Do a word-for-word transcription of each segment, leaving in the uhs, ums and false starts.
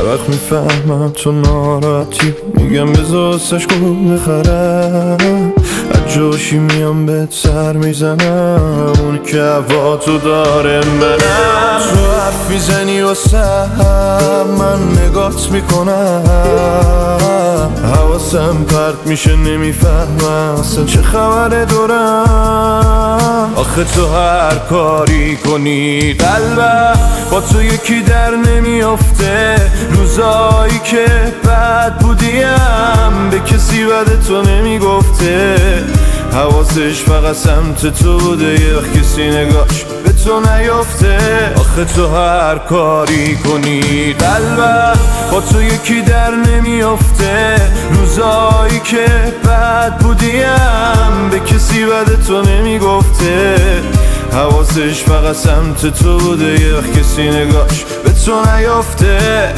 هر وقت میفهمم تو ناراحتی میگم بذار سشکو بخرم، از جاشی میام بهت سر میزنم، اون که هوا تو داره منم. تو حرف میزنی واسه من نگات میکنم، حواسم پرت میشه نمیفهمم اصلا چه خبره دورم. آخه تو هر کاری کنی قلبم با تو یکی در نمیافته، روزایی که بد بودیم به کسی بد تو نمیگفته، حواسش فقط سمت تو بوده یه وقت کسی نگاش به تو نیافته. آخه تو هر کاری کنی قلبم با تو یکی در نمیافته، روزایی که بد بودیم به کسی بد تو نمیگفته، حواسش فقط سمت تو بوده یه وقت کسی نگاش به تو نیافته.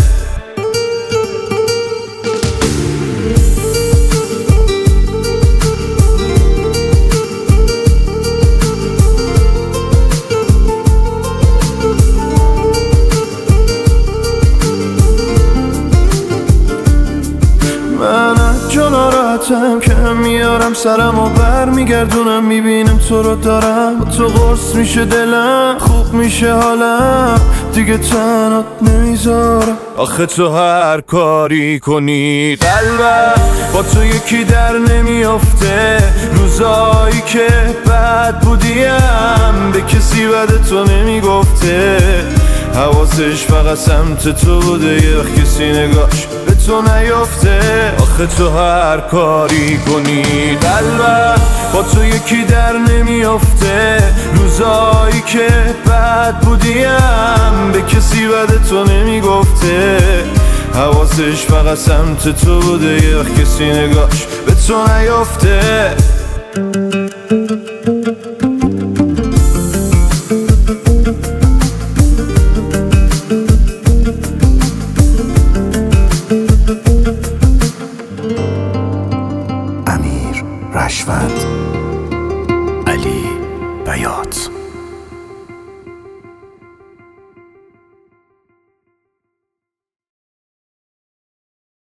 من از جا ناراحتم که میارم سرم و بر میگردونم، میبینم تو رو دارم، تو قرص میشه دلم، خوب میشه حالم، دیگه تنات نمیذارم. آخه تو هر کاری کنی قلبم با تو یکی در نمیافته، روزایی که بد بودیم به کسی بد تو نمیگفته، حواسش فقط سمت تو بوده یه وقت کسی نگاش به تو نیافته. آخه تو هر کاری کنی قلبم با تو یکی در نمیافته، روزایی که بد بودیم به کسی بد تو نمیگفته، حواسش فقط سمت تو بوده یه وقت کسی نگاش به تو نیافته. امیر رشوت، علی بیات.